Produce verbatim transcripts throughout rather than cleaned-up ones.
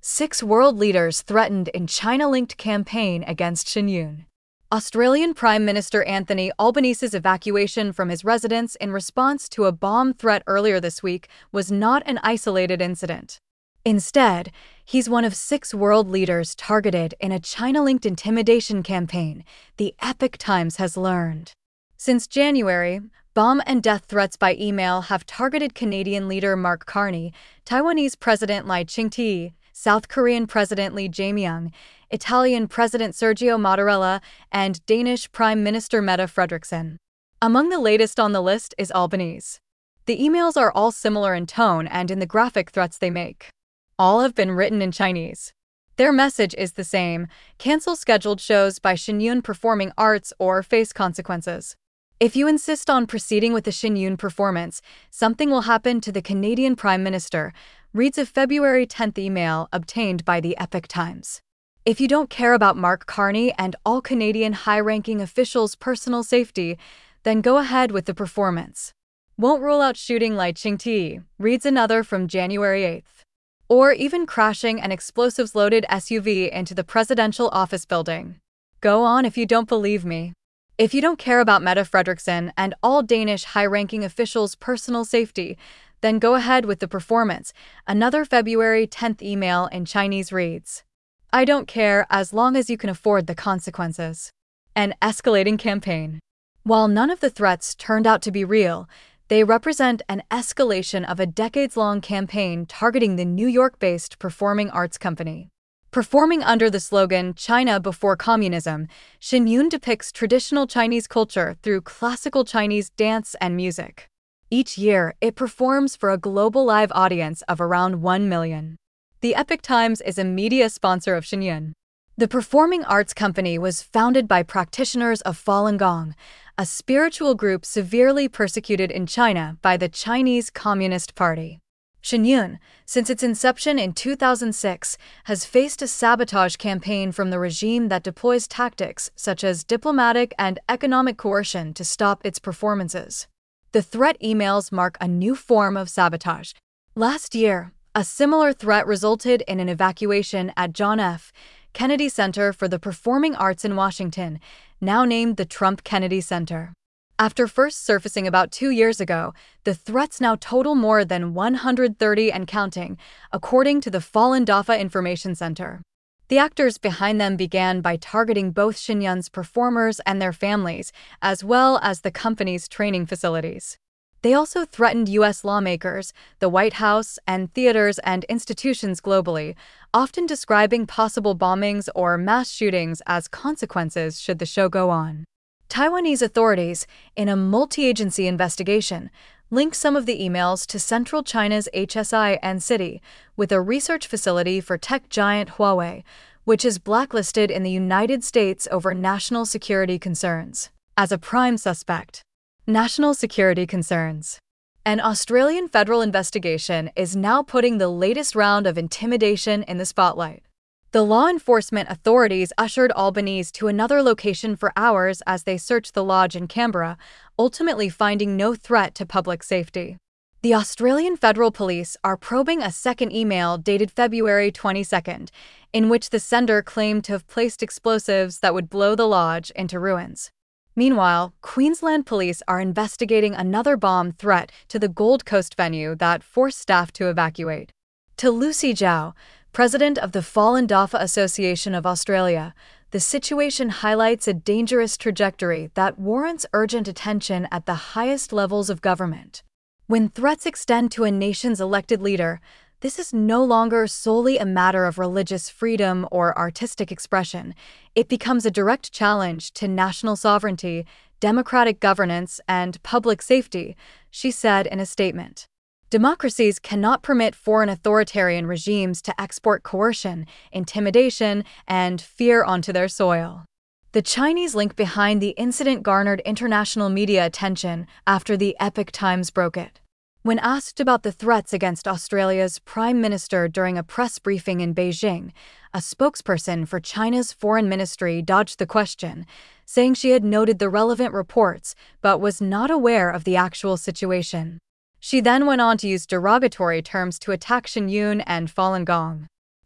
Six world leaders threatened in China-linked campaign against Shenyun. Australian Prime Minister Anthony Albanese's evacuation from his residence in response to a bomb threat earlier this week was not an isolated incident. Instead, he's one of six world leaders targeted in a China-linked intimidation campaign, the Epoch Times has learned. Since January, bomb and death threats by email have targeted Canadian leader Mark Carney, Taiwanese President Lai Ching-te, South Korean President Lee Jae-myung, Italian President Sergio Mattarella, and Danish Prime Minister Mette Frederiksen. Among the latest on the list is Albanese. The emails are all similar in tone and in the graphic threats they make. All have been written in Chinese. Their message is the same: cancel scheduled shows by Shenyun Performing Arts or face consequences. If you insist on proceeding with the Shenyun performance, something will happen to the Canadian Prime Minister, reads a February tenth email obtained by the Epoch Times. If you don't care about Mark Carney and all Canadian high-ranking officials' personal safety, then go ahead with the performance. Won't rule out shooting Lai Ching-te, reads another from January eighth. Or even crashing an explosives-loaded S U V into the presidential office building. Go on if you don't believe me. If you don't care about Mette Frederiksen and all Danish high-ranking officials' personal safety, then go ahead with the performance, another February tenth email in Chinese reads. I don't care as long as you can afford the consequences. An escalating campaign. While none of the threats turned out to be real, they represent an escalation of a decades-long campaign targeting the New York-based performing arts company. Performing under the slogan China Before Communism, Shenyun depicts traditional Chinese culture through classical Chinese dance and music. Each year, it performs for a global live audience of around one million. The Epoch Times is a media sponsor of Shenyun. The performing arts company was founded by practitioners of Falun Gong, a spiritual group severely persecuted in China by the Chinese Communist Party. Shenyun, since its inception in two thousand six, has faced a sabotage campaign from the regime that deploys tactics such as diplomatic and economic coercion to stop its performances. The threat emails mark a new form of sabotage. Last year, a similar threat resulted in an evacuation at John F. Kennedy Center for the Performing Arts in Washington, now named the Trump Kennedy Center. After first surfacing about two years ago, the threats now total more than one hundred thirty and counting, according to the Falun Dafa Information Center. The actors behind them began by targeting both Shenyun's performers and their families, as well as the company's training facilities. They also threatened U S lawmakers, the White House, and theaters and institutions globally, often describing possible bombings or mass shootings as consequences should the show go on. Taiwanese authorities, in a multi-agency investigation, linked some of the emails to central China's H S I N City, with a research facility for tech giant Huawei, which is blacklisted in the United States over national security concerns, as a prime suspect. National security concerns. An Australian federal investigation is now putting the latest round of intimidation in the spotlight. The law enforcement authorities ushered Albanese to another location for hours as they searched the lodge in Canberra, ultimately finding no threat to public safety. The Australian Federal Police are probing a second email dated February twenty-second, in which the sender claimed to have placed explosives that would blow the lodge into ruins. Meanwhile, Queensland police are investigating another bomb threat to the Gold Coast venue that forced staff to evacuate. To Lucy Zhao, president of the Falun Dafa Association of Australia, the situation highlights a dangerous trajectory that warrants urgent attention at the highest levels of government. When threats extend to a nation's elected leader, this is no longer solely a matter of religious freedom or artistic expression. It becomes a direct challenge to national sovereignty, democratic governance, and public safety, she said in a statement. Democracies cannot permit foreign authoritarian regimes to export coercion, intimidation, and fear onto their soil. The Chinese link behind the incident garnered international media attention after the Epoch Times broke it. When asked about the threats against Australia's Prime Minister during a press briefing in Beijing, a spokesperson for China's foreign ministry dodged the question, saying she had noted the relevant reports but was not aware of the actual situation. She then went on to use derogatory terms to attack Shenyun and Falun Gong.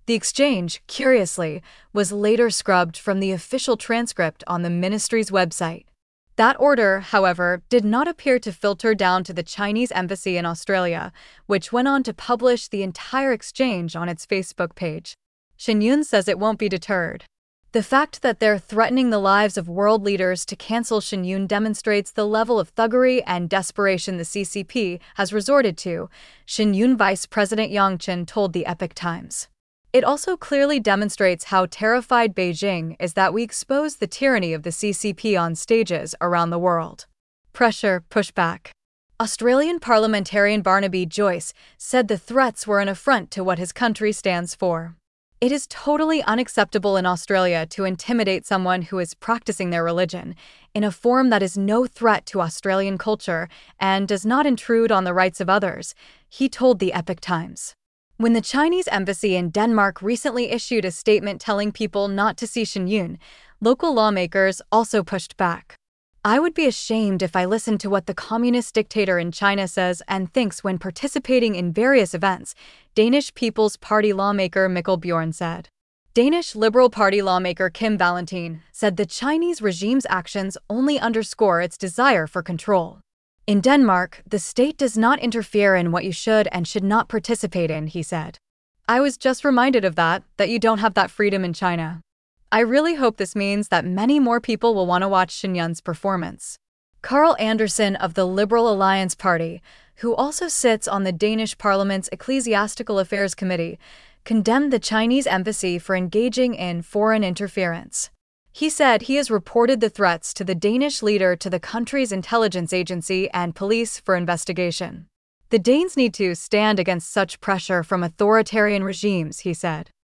The exchange, curiously, was later scrubbed from the official transcript on the ministry's website. That order, however, did not appear to filter down to the Chinese embassy in Australia, which went on to publish the entire exchange on its Facebook page. Shenyun says it won't be deterred. The fact that they're threatening the lives of world leaders to cancel Shenyun demonstrates the level of thuggery and desperation the C C P has resorted to, Shenyun Vice President Yang Chen told the Epoch Times. It also clearly demonstrates how terrified Beijing is that we expose the tyranny of the C C P on stages around the world. Pressure, pushback. Australian parliamentarian Barnaby Joyce said the threats were an affront to what his country stands for. It is totally unacceptable in Australia to intimidate someone who is practicing their religion in a form that is no threat to Australian culture and does not intrude on the rights of others, he told the Epoch Times. When the Chinese embassy in Denmark recently issued a statement telling people not to see Shenyun, local lawmakers also pushed back. I would be ashamed if I listened to what the communist dictator in China says and thinks when participating in various events, Danish People's Party lawmaker Mikkel Bjørn said. Danish Liberal Party lawmaker Kim Valentin said the Chinese regime's actions only underscore its desire for control. In Denmark, the state does not interfere in what you should and should not participate in, he said. I was just reminded of that, that you don't have that freedom in China. I really hope this means that many more people will want to watch Shenyun's performance. Carl Anderson of the Liberal Alliance Party, who also sits on the Danish Parliament's Ecclesiastical Affairs Committee, condemned the Chinese embassy for engaging in foreign interference. He said he has reported the threats to the Danish leader to the country's intelligence agency and police for investigation. The Danes need to stand against such pressure from authoritarian regimes, he said.